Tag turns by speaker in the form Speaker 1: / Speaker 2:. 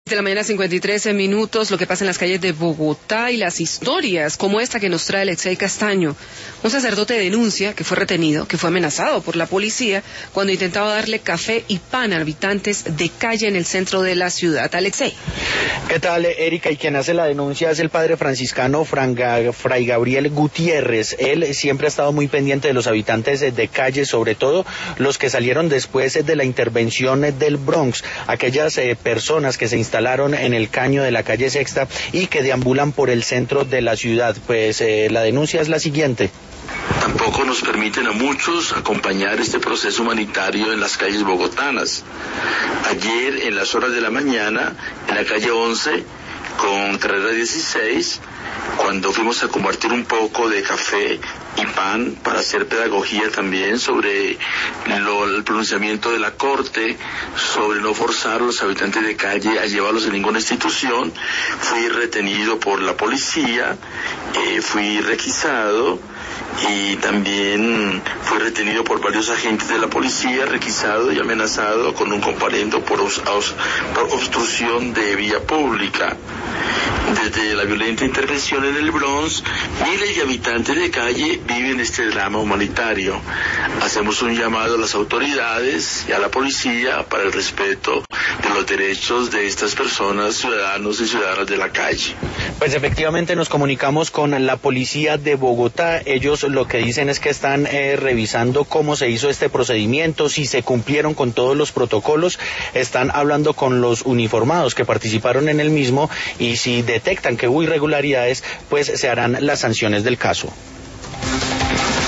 Speaker 1: De la mañana 53 minutos, lo que pasa en las calles de Bogotá y las historias como esta que nos trae Alexei Castaño. Un sacerdote denuncia que fue retenido, que fue amenazado por la policía cuando intentaba darle café y pan a habitantes de calle en el centro de la ciudad. Alexei.
Speaker 2: ¿Qué tal, Erika? Y quien hace la denuncia es el padre franciscano Fray Gabriel Gutiérrez. Él siempre ha estado muy pendiente de los habitantes de calle, sobre todo los que salieron después de la intervención del Bronx, aquellas personas que se instalaron en el caño de la calle Sexta y que deambulan por el centro de la ciudad. Pues la denuncia es la siguiente.
Speaker 3: Tampoco nos permiten a muchos acompañar este proceso humanitario en las calles bogotanas. Ayer, en las horas de la mañana, en la calle 11, con carrera 16, cuando fuimos a compartir un poco de café y pan para hacer pedagogía también sobre el pronunciamiento de la Corte, sobre no forzar a los habitantes de calle a llevarlos a ninguna institución, fui retenido por la policía, fui requisado y también fui retenido por varios agentes de la policía, requisado y amenazado con un comparendo por obstrucción de vía pública. Desde la violenta intervención en el Bronx, miles de habitantes de calle viven este drama humanitario. Hacemos un llamado a las autoridades y a la policía para el respeto de los derechos de estas personas, ciudadanos y ciudadanas de la calle.
Speaker 2: Pues efectivamente nos comunicamos con la policía de Bogotá. Ellos lo que dicen es que están revisando cómo se hizo este procedimiento, si se cumplieron con todos los protocolos, están hablando con los uniformados que participaron en el mismo y si detectan que hubo irregularidades, pues se harán las sanciones del caso.